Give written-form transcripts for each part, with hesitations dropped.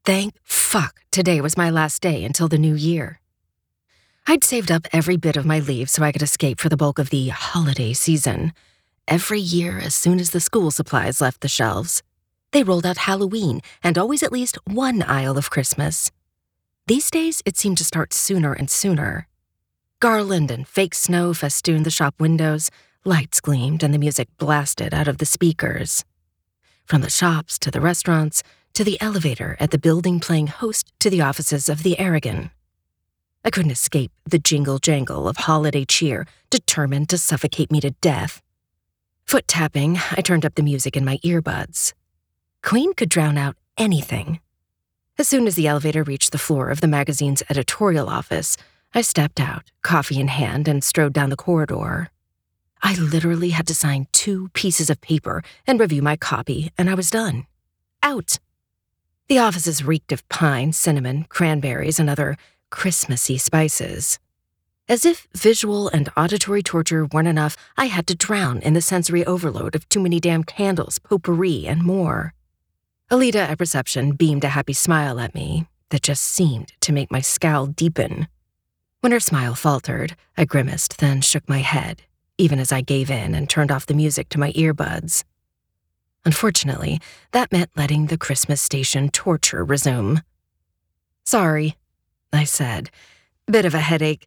Thank fuck today was my last day until the new year. I'd saved up every bit of my leave so I could escape for the bulk of the holiday season. Every year, as soon as the school supplies left the shelves, they rolled out Halloween and always at least one aisle of Christmas. These days, it seemed to start sooner and sooner. Garland and fake snow festooned the shop windows, lights gleamed, and the music blasted out of the speakers. From the shops to the restaurants to the elevator at the building playing host to the offices of the Aragon. I couldn't escape the jingle-jangle of holiday cheer determined to suffocate me to death. Foot tapping, I turned up the music in my earbuds. Queen could drown out anything. As soon as the elevator reached the floor of the magazine's editorial office, I stepped out, coffee in hand, and strode down the corridor. I literally had to sign 2 pieces of paper and review my copy, and I was done. Out. The offices reeked of pine, cinnamon, cranberries, and other Christmassy spices. As if visual and auditory torture weren't enough, I had to drown in the sensory overload of too many damn candles, potpourri, and more. Alita at reception beamed a happy smile at me that just seemed to make my scowl deepen. When her smile faltered, I grimaced, then shook my head, even as I gave in and turned off the music to my earbuds. Unfortunately, that meant letting the Christmas station torture resume. "Sorry," I said. "Bit of a headache."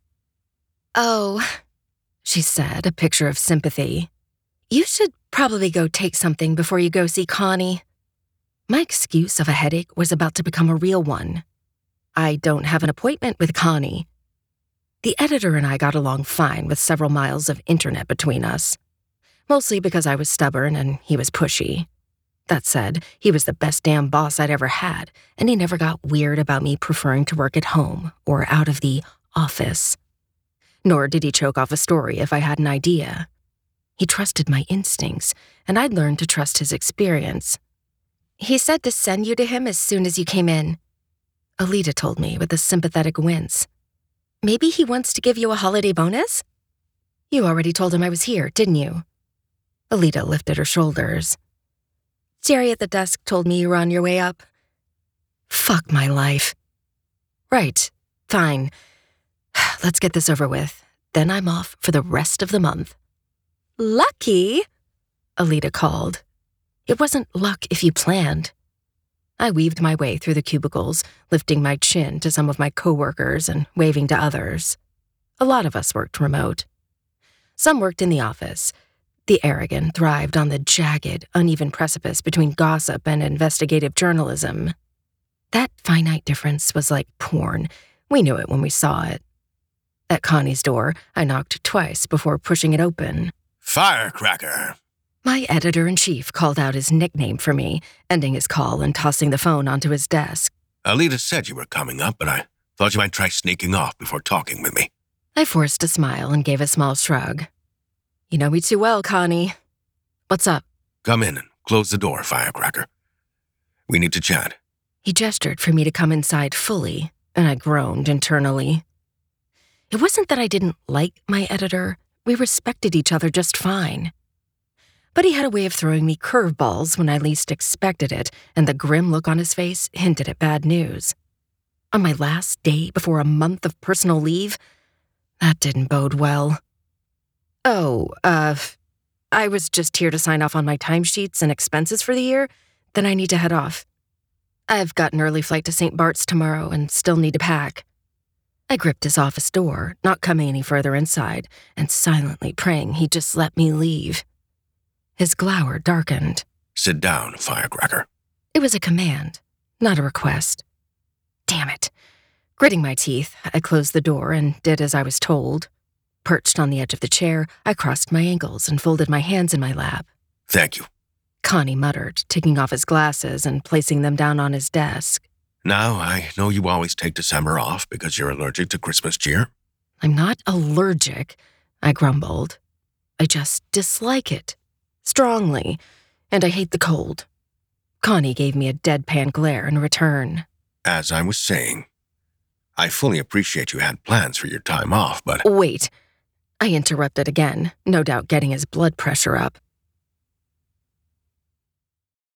"Oh," she said, a picture of sympathy. "You should probably go take something before you go see Connie." My excuse of a headache was about to become a real one. "I don't have an appointment with Connie." The editor and I got along fine with several miles of internet between us. Mostly because I was stubborn and he was pushy. That said, he was the best damn boss I'd ever had, and he never got weird about me preferring to work at home or out of the office. Nor did he choke off a story if I had an idea. He trusted my instincts, and I'd learned to trust his experience. "He said to send you to him as soon as you came in," Alita told me with a sympathetic wince. "Maybe he wants to give you a holiday bonus?" "You already told him I was here, didn't you?" Alita lifted her shoulders. "Jerry at the desk told me you were on your way up." Fuck my life. "Right, fine. Let's get this over with. Then I'm off for the rest of the month." "Lucky," Alita called. "It wasn't luck if you planned." I weaved my way through the cubicles, lifting my chin to some of my coworkers and waving to others. A lot of us worked remote. Some worked in the office. The Aragon thrived on the jagged, uneven precipice between gossip and investigative journalism. That finite difference was like porn. We knew it when we saw it. At Connie's door, I knocked twice before pushing it open. "Firecracker." My editor-in-chief called out his nickname for me, ending his call and tossing the phone onto his desk. "Alita said you were coming up, but I thought you might try sneaking off before talking with me." I forced a smile and gave a small shrug. "You know me too well, Connie. What's up?" "Come in and close the door, Firecracker. We need to chat." He gestured for me to come inside fully, and I groaned internally. It wasn't that I didn't like my editor. We respected each other just fine. But he had a way of throwing me curveballs when I least expected it, and the grim look on his face hinted at bad news. On my last day before a month of personal leave, that didn't bode well. "Oh, I was just here to sign off on my timesheets and expenses for the year, then I need to head off. I've got an early flight to St. Bart's tomorrow and still need to pack." I gripped his office door, not coming any further inside, and silently praying he'd just let me leave. His glower darkened. "Sit down, Firecracker." It was a command, not a request. Damn it. Gritting my teeth, I closed the door and did as I was told. Perched on the edge of the chair, I crossed my ankles and folded my hands in my lap. "Thank you." Connie muttered, taking off his glasses and placing them down on his desk. "Now, I know you always take December off because you're allergic to Christmas cheer." "I'm not allergic," I grumbled. "I just dislike it. Strongly. And I hate the cold." Connie gave me a deadpan glare in return. "As I was saying, I fully appreciate you had plans for your time off, but—" "Wait," I interrupted again, no doubt getting his blood pressure up.